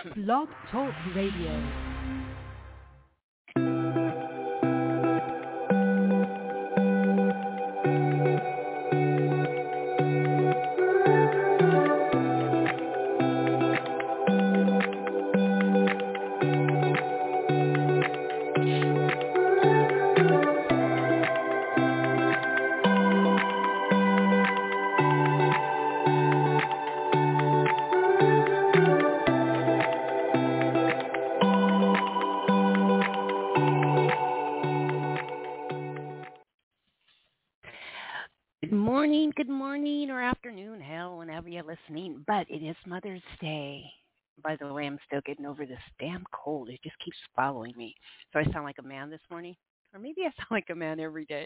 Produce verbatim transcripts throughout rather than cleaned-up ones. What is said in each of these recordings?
Blog Talk Radio. Listening, but it is Mother's Day. By the way, I'm still getting over this damn cold. It just keeps following me. So I sound like a man this morning, or maybe I sound like a man every day.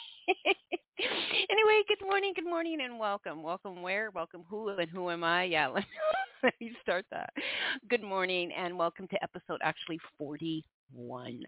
Anyway, good morning, good morning, and welcome. Welcome where? Welcome who, and who am I? Yeah, let me, let me start that. Good morning, and welcome to episode actually forty-one.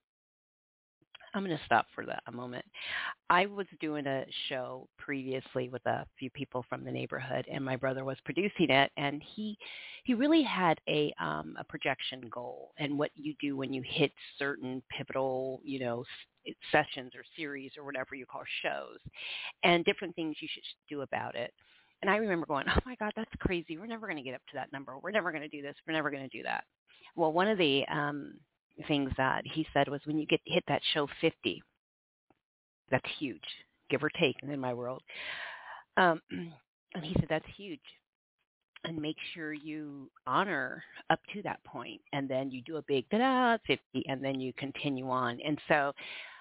I'm going to stop for that a moment. I was doing a show previously with a few people from the neighborhood, and my brother was producing it, and he he really had a um, a projection goal and what you do when you hit certain pivotal, you know, s- sessions or series or whatever you call shows, and different things you should do about it. And I remember going, oh, my God, that's crazy. We're never going to get up to that number. We're never going to do this. We're never going to do that. Well, one of the um, things that he said was when you get hit that show fifty, that's huge, give or take in my world. Um, and he said, that's huge. And make sure you honor up to that point. And then you do a big da-da, fifty, and then you continue on. And so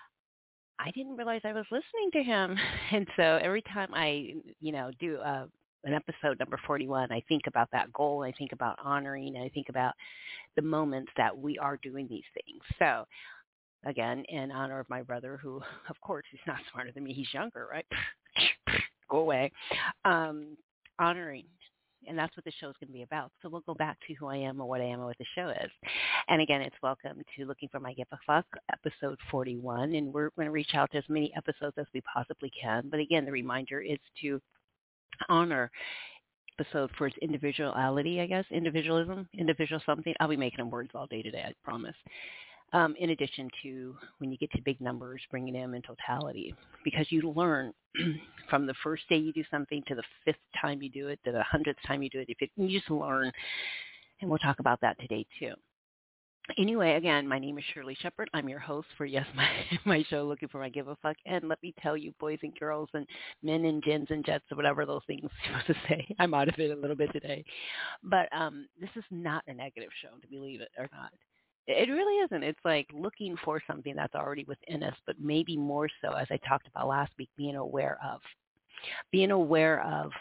I didn't realize I was listening to him. And so every time I, you know, do a, an episode number forty-one, I think about that goal. I think about honoring. And I think about the moments that we are doing these things. So again, in honor of my brother, who, of course, he's not smarter than me. He's younger, right? Go away. Um, honoring. And that's what the show is going to be about. So we'll go back to who I am or what I am or what the show is. And again, it's welcome to Looking for My Give a Fuck, episode forty-one. And we're going to reach out to as many episodes as we possibly can. But again, the reminder is to honor episode for its individuality, I guess, individualism, individual something. I'll be making them words all day today, I promise. Um, in addition to when you get to big numbers, bringing them in totality, because you learn from the first day you do something to the fifth time you do it, to the hundredth time you do it. If it, you just learn, and we'll talk about that today too. Anyway, again, my name is Shirley Shepard. I'm your host for, yes, my, my show, Looking for My Give a Fuck. And let me tell you, boys and girls and men and gins and jets or whatever those things you're supposed to say, I'm out of it a little bit today. But um, this is not a negative show, to believe it or not. It really isn't. It's like looking for something that's already within us, but maybe more so, as I talked about last week, being aware of. Being aware of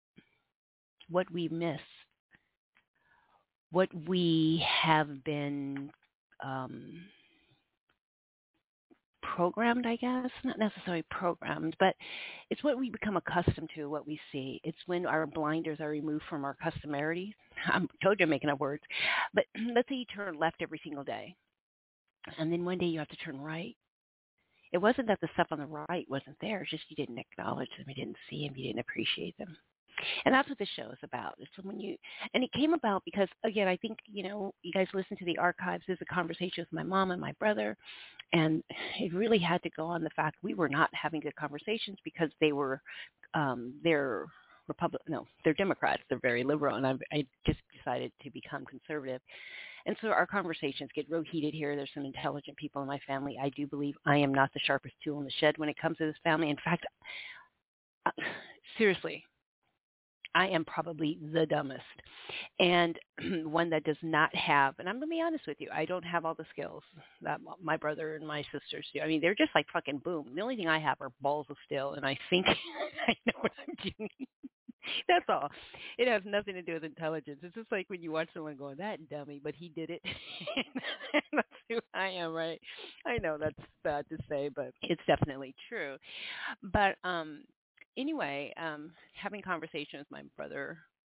what we miss, what we have been um, programmed, I guess. Not necessarily programmed, but it's what we become accustomed to, what we see. It's when our blinders are removed from our customarities. I told you I'm making up words. But let's say you turn left every single day, and then one day you have to turn right. It wasn't that the stuff on the right wasn't there. It's just you didn't acknowledge them. You didn't see them. You didn't appreciate them. And that's what this show is about. It's when you, and it came about because, again, I think, you know, you guys listen to the archives. There's a conversation with my mom and my brother, and it really had to go on the fact we were not having good conversations because they were, um, they're Republic, no, they're Democrats. They're very liberal, and I, I just decided to become conservative. And so our conversations get real heated here. There's some intelligent people in my family. I do believe I am not the sharpest tool in the shed when it comes to this family. In fact, uh, seriously, I am probably the dumbest and one that does not have, and I'm going to be honest with you, I don't have all the skills that my brother and my sisters do. I mean, they're just like fucking boom. The only thing I have are balls of steel, and I think I know what I'm doing. That's all. It has nothing to do with intelligence. It's just like when you watch someone going, that dummy, but he did it. That's who I am, right? I know that's bad to say, but it's definitely true. But, um, Anyway, um, having conversation with my brother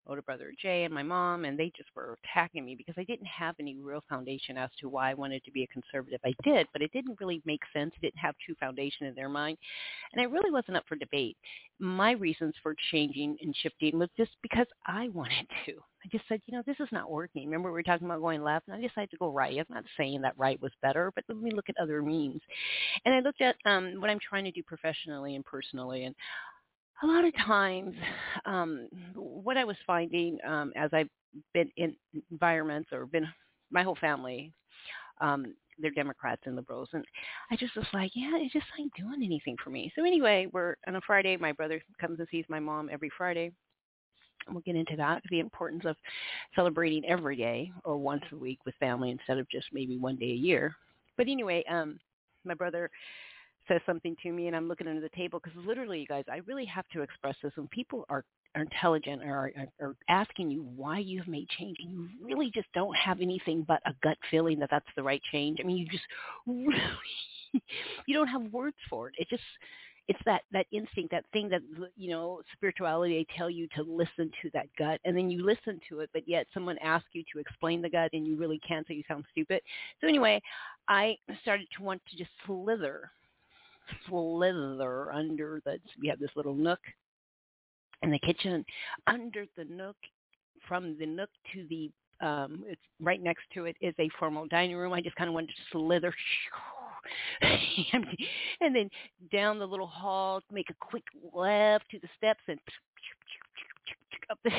older brother Jay and my mom, and they just were attacking me because I didn't have any real foundation as to why I wanted to be a conservative. I did, but it didn't really make sense. It didn't have true foundation in their mind, and I really wasn't up for debate. My reasons for changing and shifting was just because I wanted to. I just said, you know, this is not working. Remember we were talking about going left, and I decided to go right. I'm not saying that right was better, but let me look at other means. And I looked at um, what I'm trying to do professionally and personally, and a lot of times, um, what I was finding um, as I've been in environments or been my whole family, um, they're Democrats and liberals, and I just was like, yeah, it just ain't doing anything for me. So anyway, we're on a Friday. My brother comes and sees my mom every Friday. And we'll get into that, the importance of celebrating every day or once a week with family instead of just maybe one day a year. But anyway, um, my brother says something to me, and I'm looking under the table because literally, you guys, I really have to express this. When people are, are intelligent or are, are asking you why you've made change, and you really just don't have anything but a gut feeling that that's the right change. I mean, you just really, you don't have words for it. It just, it's that, that instinct, that thing that, you know, spirituality, they tell you to listen to that gut, and then you listen to it, but yet someone asks you to explain the gut, and you really can't, so you sound stupid. So anyway, I started to want to just slither slither under the, we have this little nook in the kitchen. Under the nook, from the nook to the, um, it's right next to it is a formal dining room. I just kind of wanted to slither and then down the little hall, make a quick left to the steps and up the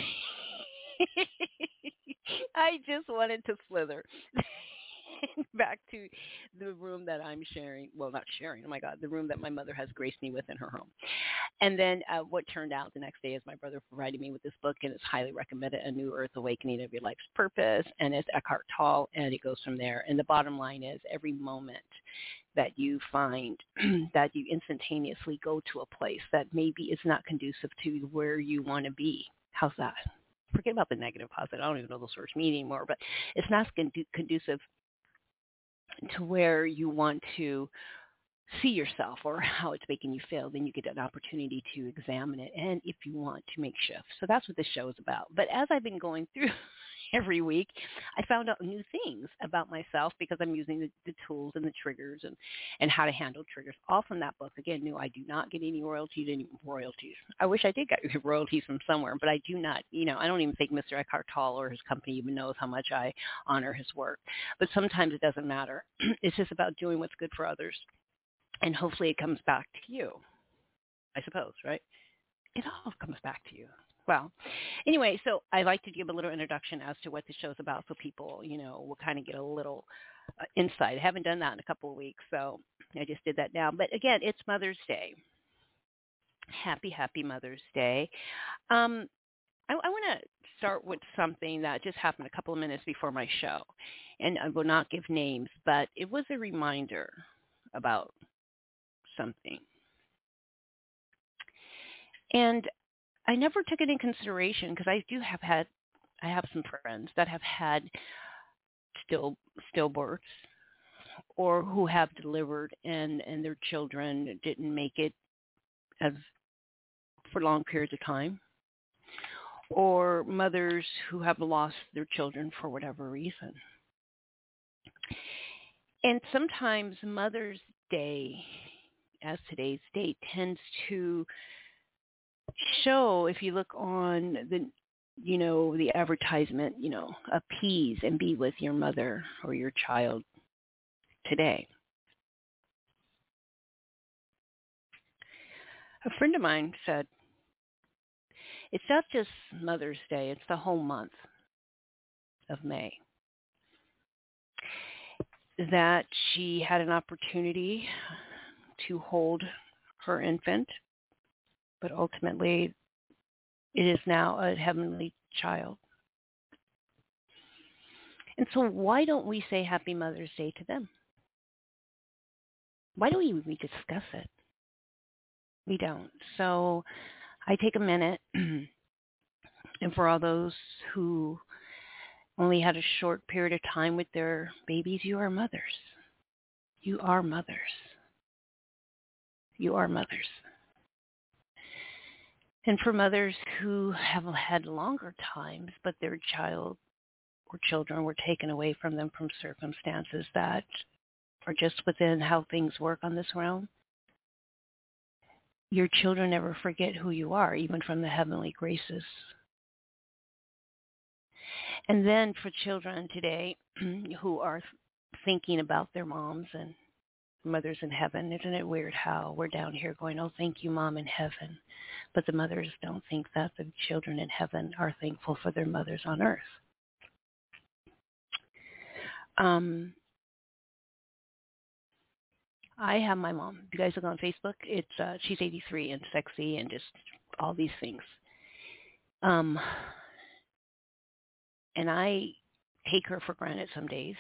I just wanted to slither back to the room that I'm sharing. Well, not sharing. Oh, my God. The room that my mother has graced me with in her home. And then uh, what turned out the next day is my brother provided me with this book, and it's highly recommended, A New Earth Awakening of Your Life's Purpose. And it's Eckhart Tolle, and it goes from there. And the bottom line is every moment that you find that you instantaneously go to a place that maybe is not conducive to where you want to be. How's that? Forget about the negative, positive. I don't even know those words mean anymore, but it's not condu- conducive to where you want to see yourself or how it's making you feel, then you get an opportunity to examine it and if you want to make shifts. So that's what this show is about. But as I've been going through every week, I found out new things about myself because I'm using the, the tools and the triggers and, and how to handle triggers, all from that book. Again, no, I do not get any royalties, any royalties. I wish I did get royalties from somewhere, but I do not. You know, I don't even think Mister Eckhart Tolle or his company even knows how much I honor his work. But sometimes it doesn't matter. It's just about doing what's good for others. And hopefully it comes back to you, I suppose, right? It all comes back to you. Well, anyway, so I like to give a little introduction as to what the show's about so people, you know, will kind of get a little uh, insight. I haven't done that in a couple of weeks, so I just did that now. But again, it's Mother's Day. Happy, happy Mother's Day. Um, I, I want to start with something that just happened a couple of minutes before my show. And I will not give names, but it was a reminder about something. And I never took it in consideration because I do have had, I have some friends that have had still stillbirths or who have delivered and, and their children didn't make it as for long periods of time, or mothers who have lost their children for whatever reason. And sometimes Mother's Day, as today's date, tends to show, if you look on the, you know, the advertisement, you know, appease and be with your mother or your child today. A friend of mine said, it's not just Mother's Day, it's the whole month of May that she had an opportunity to hold her infant, but ultimately it is now a heavenly child. And so why don't we say Happy Mother's Day to them? Why don't we, we discuss it? We don't. So I take a minute, and for all those who only had a short period of time with their babies, you are mothers. You are mothers. You are mothers. And for mothers who have had longer times, but their child or children were taken away from them from circumstances that are just within how things work on this realm, your children never forget who you are, even from the heavenly graces. And then for children today who are thinking about their moms and mothers in heaven, isn't it weird how we're down here going, oh, thank you, Mom in heaven. But the mothers don't think that the children in heaven are thankful for their mothers on earth. Um, I have my mom. You guys look on Facebook. It's uh, she's eighty-three and sexy and just all these things. Um, and I take her for granted some days.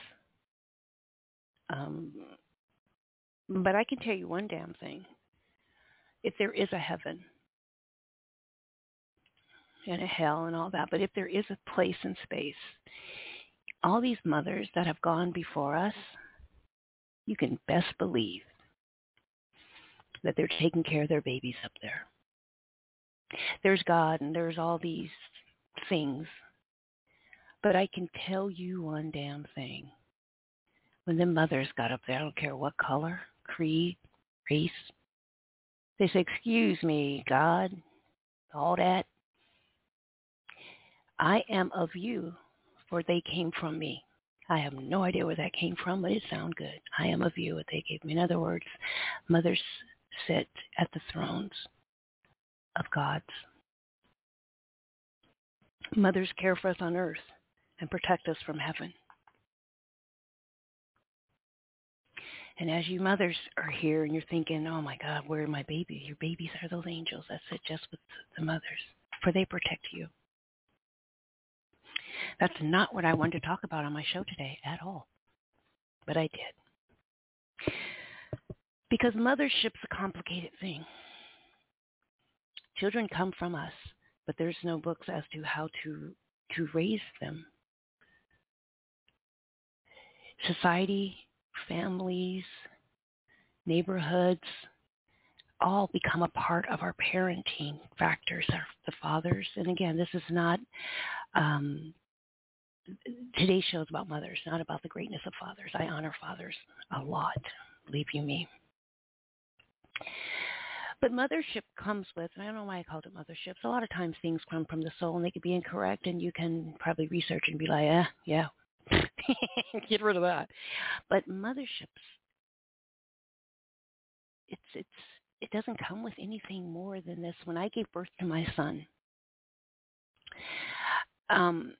Um, but I can tell you one damn thing. If there is a heaven and a hell and all that, but if there is a place in space, all these mothers that have gone before us, you can best believe that they're taking care of their babies up there. There's God and there's all these things. But I can tell you one damn thing. When the mothers got up there, I don't care what color, creed, race, they say, excuse me, God, all that. I am of you, for they came from me. I have no idea where that came from, but it sounded good. I am of you, what they gave me. In other words, mothers sit at the thrones of gods. Mothers care for us on earth and protect us from heaven. And as you mothers are here and you're thinking, oh my God, where are my babies? Your babies are those angels that sit just with the mothers, for they protect you. That's not what I wanted to talk about on my show today at all, but I did. Because mothership's a complicated thing. Children come from us, but there's no books as to how to, to raise them. Society, families, neighborhoods, all become a part of our parenting factors, our, the fathers. And again, this is not, um, today's show is about mothers, not about the greatness of fathers. I honor fathers a lot, believe you me. But mothership comes with, and I don't know why I called it mothership. A lot of times things come from the soul and they could be incorrect, and you can probably research and be like, eh, yeah, get rid of that. But motherships, it's it's it doesn't come with anything more than this. When I gave birth to my son, um,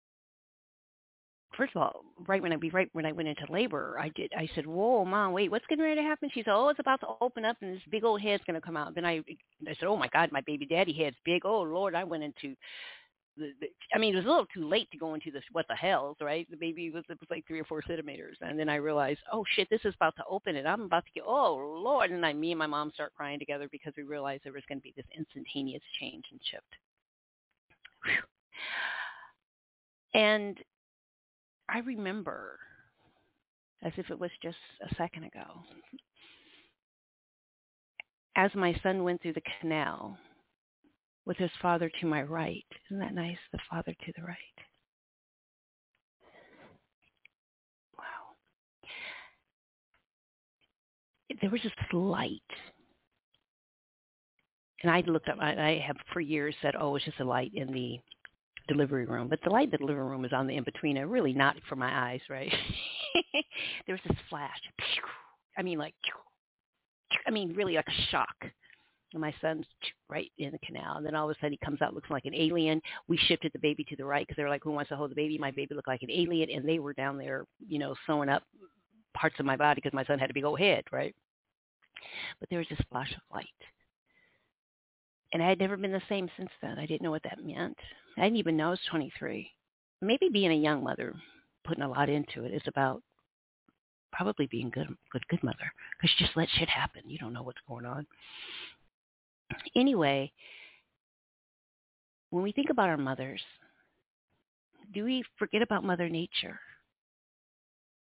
first of all, right when I be right when I went into labor, I did. I said, "Whoa, Mom, wait, what's getting ready to happen?" She said, "Oh, it's about to open up, and this big old head's going to come out." Then I, I said, "Oh my God, my baby daddy head's big. Oh Lord!" I went into the, the. I mean, it was a little too late to go into this. What the hell's right? The baby was it was like three or four centimeters, and then I realized, oh shit, this is about to open, and I'm about to get. Oh Lord! And I, me and my mom start crying together because we realized there was going to be this instantaneous change and shift. Whew. And I remember, as if it was just a second ago, as my son went through the canal with his father to my right. Isn't that nice? The father to the right. Wow. There was this light. And I looked up, I have for years said, oh, it's just a light in the delivery room. But the light in the delivery room is on the in-betweener, really not for my eyes, right? There was this flash. I mean, like, I mean, really like a shock. And my son's right in the canal. And then all of a sudden he comes out looking like an alien. We shifted the baby to the right because they were like, who wants to hold the baby? My baby looked like an alien. And they were down there, you know, sewing up parts of my body because my son had a big old head, right? But there was this flash of light. And I had never been the same since then. I didn't know what that meant. I didn't even know I was twenty-three. Maybe being a young mother, putting a lot into it, is about probably being good, good, good mother. Because you just let shit happen. You don't know what's going on. Anyway, when we think about our mothers, do we forget about Mother Nature?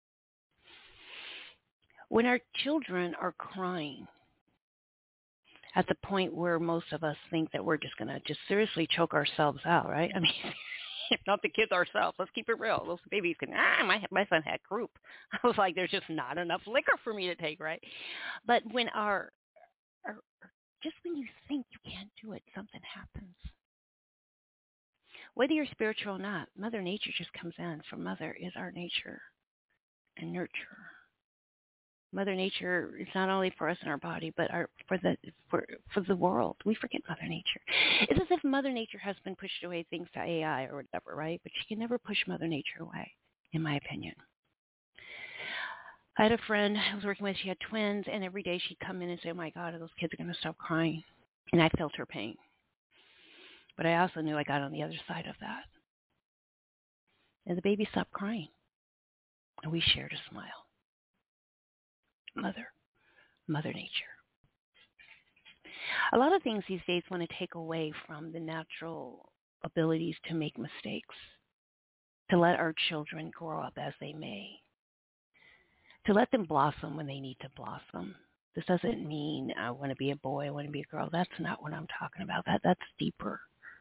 When our children are crying, at the point where most of us think that we're just going to just seriously choke ourselves out, right? I mean, if not the kids ourselves, let's keep it real. Those babies can, ah, my, my son had croup. I was like, there's just not enough liquor for me to take, right? But when our, our just when you think you can't do it, something happens. Whether you're spiritual or not, Mother Nature just comes in. For Mother is our nature and nurture. Mother Nature is not only for us in our body, but our, for the for for the world. We forget Mother Nature. It's as if Mother Nature has been pushed away thanks to A I or whatever, right? But she can never push Mother Nature away, in my opinion. I had a friend I was working with. She had twins, and every day she'd come in and say, "Oh my God, those kids are going to stop crying," and I felt her pain. But I also knew I got on the other side of that, and the baby stopped crying, and we shared a smile. Mother, Mother Nature. A lot of things these days want to take away from the natural abilities to make mistakes, to let our children grow up as they may, to let them blossom when they need to blossom. This doesn't mean I want to be a boy, I want to be a girl. That's not what I'm talking about. That That's deeper.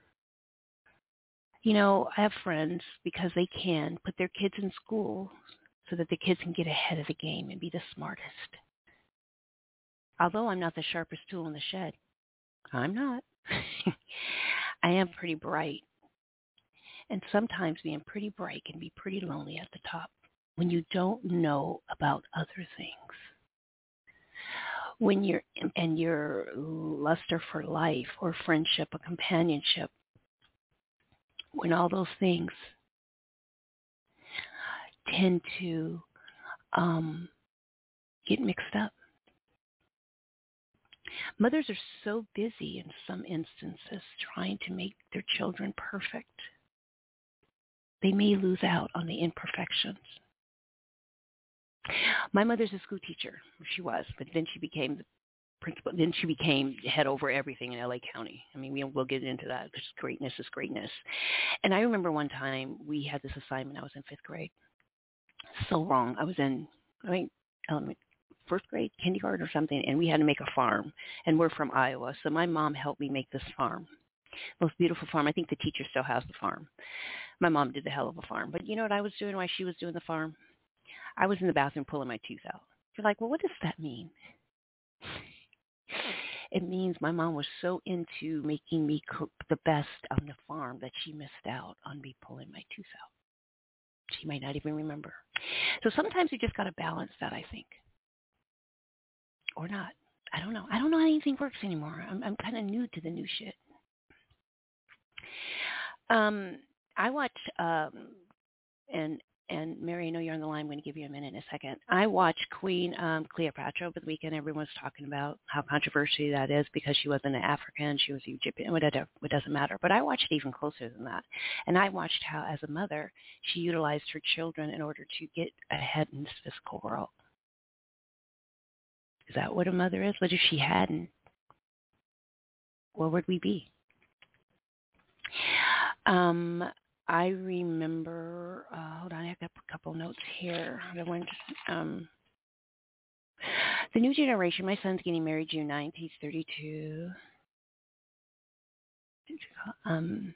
You know, I have friends, because they can, put their kids in school so that the kids can get ahead of the game and be the smartest. Although I'm not the sharpest tool in the shed, I'm not. I am pretty bright. And sometimes being pretty bright can be pretty lonely at the top when you don't know about other things. When you're, and your luster for life or friendship or companionship, when all those things tend to um, get mixed up. Mothers are so busy in some instances trying to make their children perfect, they may lose out on the imperfections. My mother's a school teacher. She was, but then she became the principal. Then she became head over everything in L A County. I mean, we, we'll get into that because greatness is greatness. And I remember one time we had this assignment. I was in fifth grade. So wrong. I was in, I mean, element, first grade, kindergarten or something, and we had to make a farm. And we're from Iowa, so my mom helped me make this farm. Most beautiful farm. I think the teacher still has the farm. My mom did the hell of a farm. But you know what I was doing while she was doing the farm? I was in the bathroom pulling my tooth out. You're like, well, what does that mean? It means my mom was so into making me cook the best on the farm that she missed out on me pulling my tooth out. She might not even remember. So sometimes you just got to balance that, I think. Or not. I don't know. I don't know how anything works anymore. I'm, I'm kind of new to the new shit. Um, I watched, um, and and Mary, I know you're on the line. I'm going to give you a minute in a second. I watched Queen um, Cleopatra over the weekend. Everyone's talking about how controversial that is because she wasn't an African, she was Egyptian. Whatever, it doesn't matter. But I watched it even closer than that. And I watched how, as a mother, she utilized her children in order to get ahead in this physical world. Is that what a mother is? What if she hadn't? Where would we be? Um, I remember, uh, hold on, I got a couple notes here. I went, um, the new generation, my son's getting married June ninth. He's thirty-two. Um,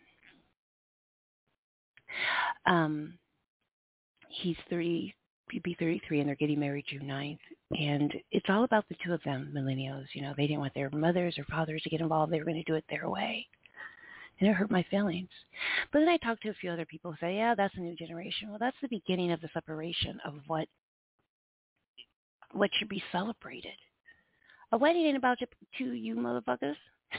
um, he's thirty, he'd be thirty-three, and they're getting married June ninth. And it's all about the two of them, millennials. You know, they didn't want their mothers or fathers to get involved. They were going to do it their way. And it hurt my feelings. But then I talked to a few other people who say, yeah, that's a new generation. Well, that's the beginning of the separation of what what should be celebrated. A wedding ain't about two you motherfuckers.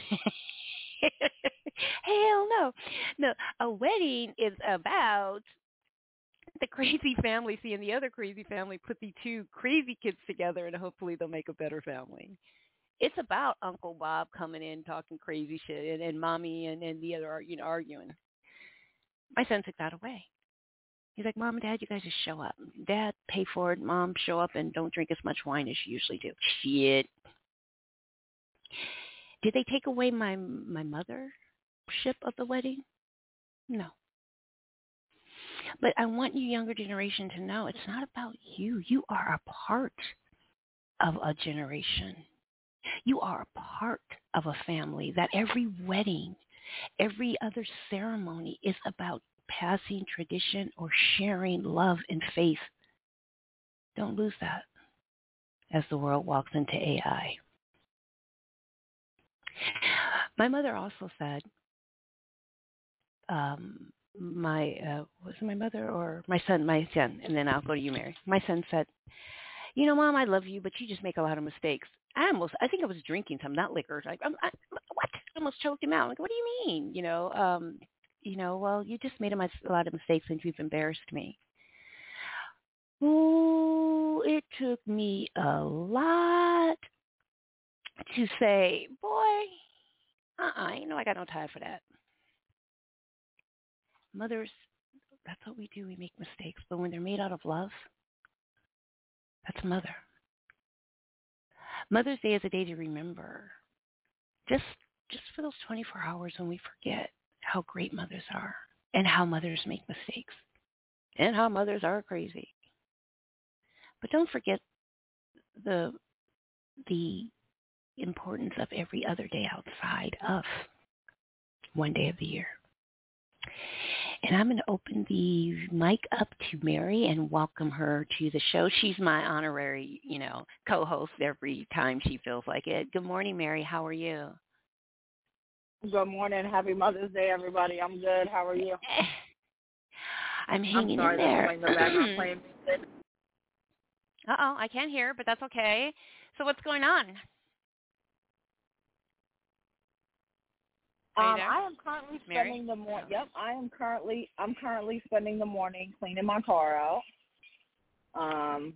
Hell no. No, a wedding is about the crazy family seeing the other crazy family put the two crazy kids together, and hopefully they'll make a better family. It's about Uncle Bob coming in talking crazy shit, and, and Mommy and, and the other, you know, arguing. My son took that away. He's like, Mom and Dad, you guys just show up. Dad, pay for it. Mom, show up and don't drink as much wine as you usually do. Shit. Did they take away my my mothership of the wedding? No. But I want you younger generation to know it's not about you. You are a part of a generation. You are a part of a family, that every wedding, every other ceremony is about passing tradition or sharing love and faith. Don't lose that as the world walks into A I. My mother also said, um, my, uh, was it my mother or my son, my son, and then I'll go to you, Mary. My son said, you know, Mom, I love you, but you just make a lot of mistakes. I almost, I think I was drinking some, not liquor. Like, I'm, I, what? I almost choked him out. Like, what do you mean? You know, um, you know, well, you just made a, mis- a lot of mistakes and you've embarrassed me. Ooh, it took me a lot to say, boy, uh-uh, you know, I got no time for that. Mothers, that's what we do. We make mistakes. But when they're made out of love, that's mother. Mother's Day is a day to remember. Just just for those twenty-four hours when we forget how great mothers are and how mothers make mistakes and how mothers are crazy. But don't forget the the importance of every other day outside of one day of the year. And I'm going to open the mic up to Mary and welcome her to the show. She's my honorary, you know, co-host every time she feels like it. Good morning, Mary. How are you? Good morning. Happy Mother's Day, everybody. I'm good. How are you? I'm hanging I'm sorry, in there. I'm in the background playing music. Uh-oh, I can't hear, but that's okay. So what's going on? Um, I am currently Mary? spending the morning. Yep, I am currently. I'm currently spending the morning cleaning my car out. Um,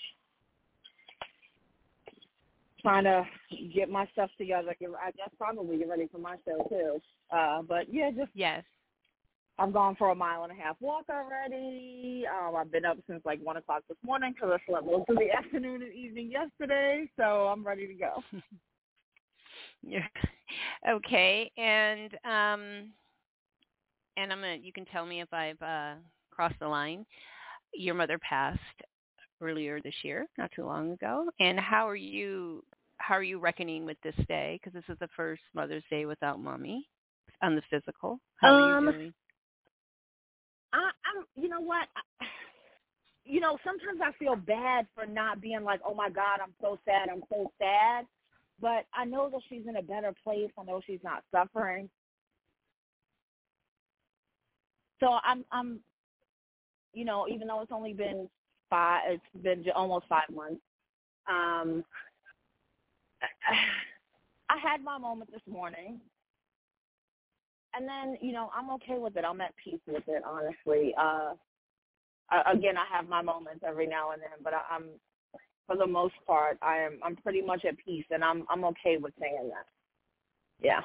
trying to get my stuff together. I guess probably get ready for my show too. Uh, but yeah, just yes. I've gone for a mile and a half walk already. Um, I've been up since like one o'clock this morning because I slept most of the afternoon and evening yesterday. So I'm ready to go. Yeah. Okay, and um, and I'm gonna. You can tell me if I've uh, crossed the line. Your mother passed earlier this year, not too long ago. And how are you? How are you reckoning with this day? Because this is the first Mother's Day without Mommy on the physical. How are um, you doing? I, I'm. You know what? I, you know, sometimes I feel bad for not being like, oh my God, I'm so sad. I'm so sad. But I know that she's in a better place. I know she's not suffering. So I'm, I'm, you know, even though it's only been five, it's been almost five months. Um, I had my moment this morning. And then, you know, I'm okay with it. I'm at peace with it, honestly. Uh, again, I have my moments every now and then, but I, I'm, for the most part, I am I'm pretty much at peace, and I'm I'm okay with saying that. Yeah.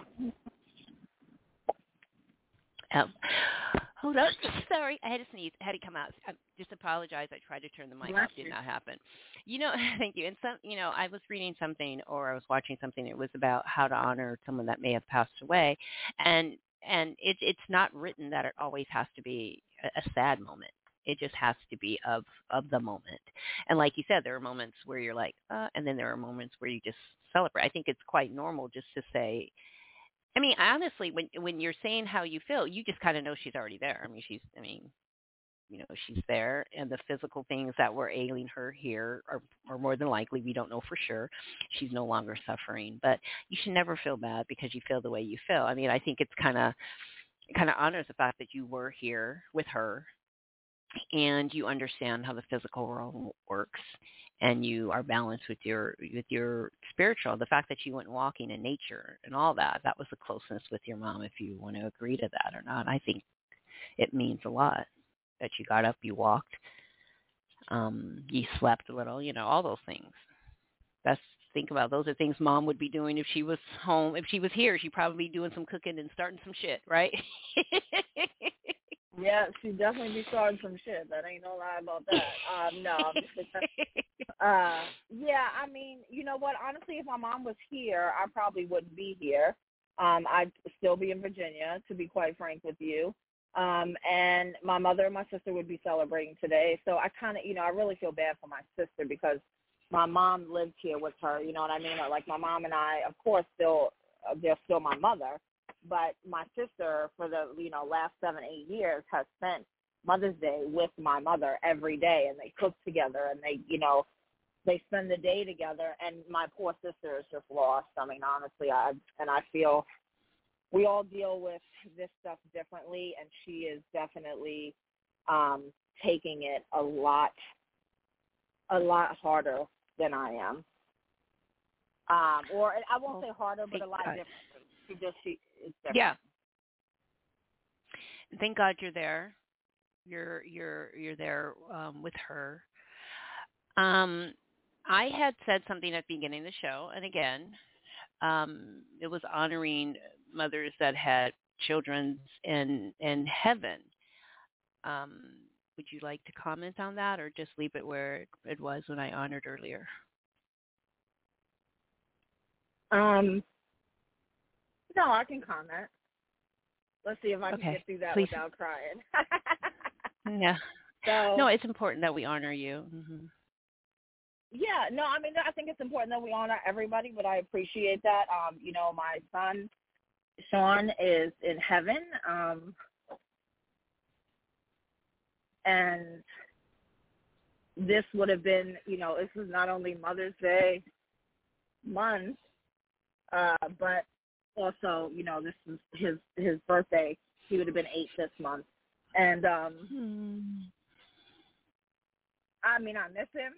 Um, hold on. Sorry, I had to sneeze. I had to come out. I just apologize. I tried to turn the mic Bless off. Did you. not happen. You know, thank you. And some, you know, I was reading something or I was watching something. It was about how to honor someone that may have passed away, and and it, it's not written that it always has to be a, a sad moment. It just has to be of of the moment. And like you said, there are moments where you're like, uh, and then there are moments where you just celebrate. I think it's quite normal just to say. I mean, honestly, when when you're saying how you feel, you just kind of know she's already there. I mean, she's. I mean, you know, she's there, and the physical things that were ailing her here are, are more than likely. We don't know for sure. She's no longer suffering, but you should never feel bad because you feel the way you feel. I mean, I think it's kind of kind of honors the fact that you were here with her and you understand how the physical world works and you are balanced with your with your spiritual. The fact that you went walking in nature and all that, that was the closeness with your mom, if you want to agree to that or not. I think it means a lot that you got up, you walked, um, you slept a little, you know, all those things. That's think about those are things mom would be doing if she was home. If she was here, she'd probably be doing some cooking and starting some shit, right? Yeah, she definitely be starting some shit. That ain't no lie about that. Um, no. uh, yeah, I mean, you know what? Honestly, if my mom was here, I probably wouldn't be here. Um, I'd still be in Virginia, to be quite frank with you. Um, and my mother and my sister would be celebrating today. So I kind of, you know, I really feel bad for my sister because my mom lived here with her. You know what I mean? Like my mom and I, of course, still uh, they're still my mother, but my sister for the you know last seven eight years has spent Mother's Day with my mother every day, and they cook together, and they you know they spend the day together. And my poor sister is just lost. I mean, honestly, I and I feel we all deal with this stuff differently, and she is definitely um, taking it a lot, a lot harder than I am. Um, or I won't say harder, but a lot different. She just she it's different. Yeah. Thank God you're there. You're you're you're there um, with her. Um, I had said something at the beginning of the show, and again, um, it was honoring mothers that had children in in heaven. Um, would you like to comment on that, or just leave it where it, it was when I honored earlier? Um, no, I can comment. Let's see if I okay. can get through that Please. without crying. Yeah. So, no, it's important that we honor you. Mm-hmm. Yeah, no, I mean, I think it's important that we honor everybody, but I appreciate that. Um, you know, my son, Sean, is in heaven, um, and this would have been, you know, this is not only Mother's Day month, uh, but also, you know, this is his his birthday. He would have been eight this month, and um, Hmm. I mean, I miss him.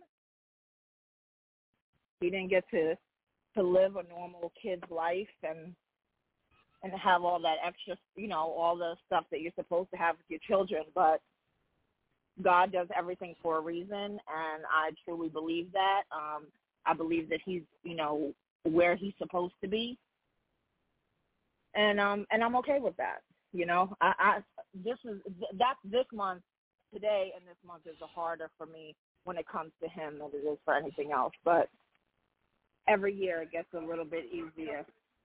He didn't get to to live a normal kid's life and and have all that extra, you know, all the stuff that you're supposed to have with your children. But God does everything for a reason, and I truly believe that. Um, I believe that he's, you know, where he's supposed to be, and um, and I'm okay with that. You know, I, I this is that's this month. Today and this month is harder for me when it comes to him than it is for anything else. But every year it gets a little bit easier.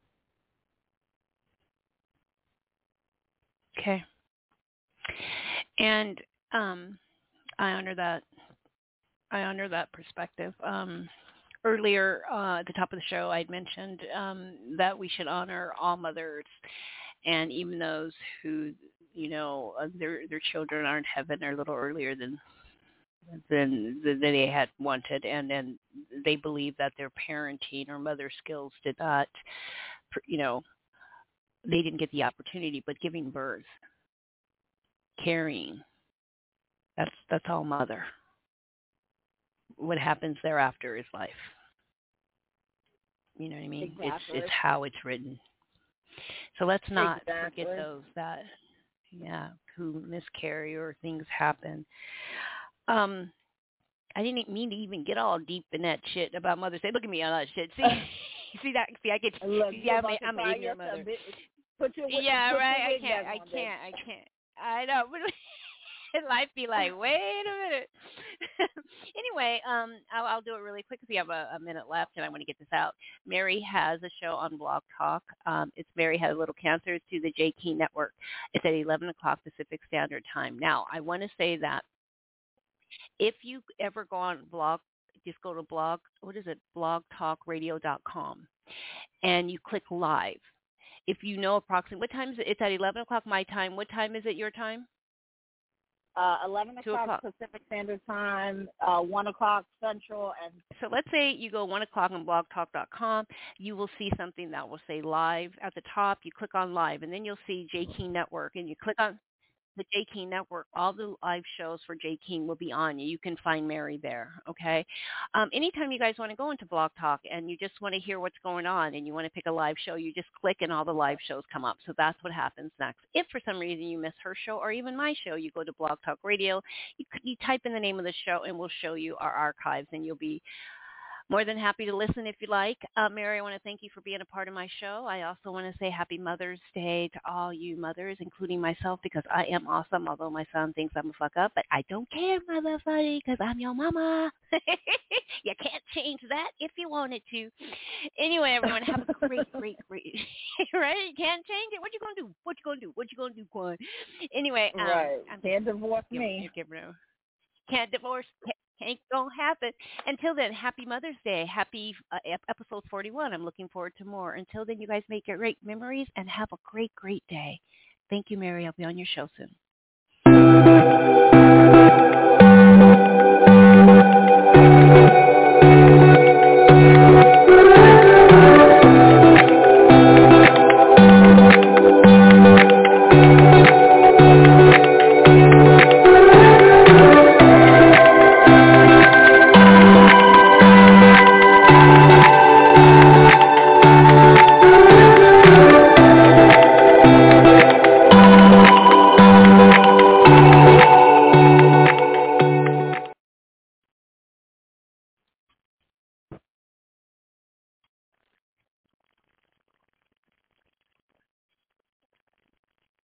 Okay. And um, I honor that. I honor that perspective. Um, earlier uh, at the top of the show, I'd mentioned um, that we should honor all mothers, and even those who, you know, uh, their their children are in heaven are a little earlier than than than they had wanted, and and they believe that their parenting or mother skills did not, you know, they didn't get the opportunity, but giving birth, carrying, that's that's all mother. What happens thereafter is life. You know what I mean? Exactly. It's it's how it's written. So let's not exactly. forget those that, yeah, who miscarry or things happen. Um, I didn't mean to even get all deep in that shit about Mother's Day. Look at me on that shit. See, see that? See, I get. Look, See, I'm, a, I'm an cry ignorant mother. Bit, put your, yeah, put right. your I can't. I can't. I can't. I know. Life be like, wait a minute. Anyway, um, I'll, I'll do it really quick because we have a, a minute left, and I want to get this out. Mary has a show on Blog Talk. Um, it's Mary Has a Little Cancer. It's through the J. Key Network. It's at eleven o'clock Pacific Standard Time. Now, I want to say that if you ever go on blog, just go to blog, what is it, blog talk radio dot com, and you click live. If you know approximately, what time is it? It's at eleven o'clock my time. What time is it your time? Uh, eleven o'clock, o'clock Pacific Standard Time, uh, one o'clock Central. And so let's say you go one o'clock on blog talk dot com. You will see something that will say live at the top. You click on live, and then you'll see J. King Network, and you click on the J. King Network. All the live shows for J. King will be on you. You can find Mary there, okay? Um, anytime you guys want to go into Blog Talk and you just want to hear what's going on and you want to pick a live show, you just click and all the live shows come up. So that's what happens next. If for some reason you miss her show or even my show, you go to Blog Talk Radio, you, you type in the name of the show and we'll show you our archives, and you'll be more than happy to listen if you like. Uh, Mary, I want to thank you for being a part of my show. I also want to say happy Mother's Day to all you mothers, including myself, because I am awesome, although my son thinks I'm a fuck up. But I don't care, motherfucker, because I'm your mama. You can't change that if you wanted to. Anyway, everyone, have a great, great, great, right? You can't change it. What you going to do? What you going to do? What you going to do, Quan? Anyway. Um, right. I'm Can't divorce you me. know, can't divorce. Ain't gonna happen. Until then, happy Mother's Day. Happy uh, ep- episode forty-one. I'm looking forward to more. Until then, you guys make great memories and have a great, great day. Thank you, Mary. I'll be on your show soon.